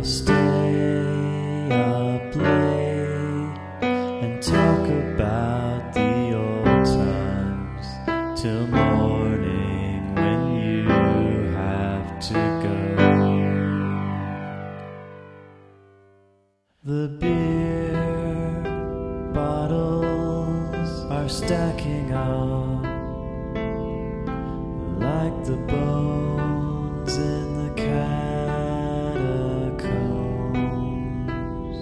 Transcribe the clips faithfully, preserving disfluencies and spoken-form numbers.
We'll stay up late and talk about the old times till morning when you have to go. The beer bottles are stacking up like the bones in the catacombs.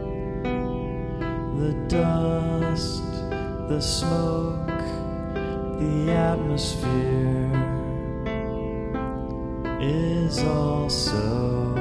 The dust, the smoke, the atmosphere is all so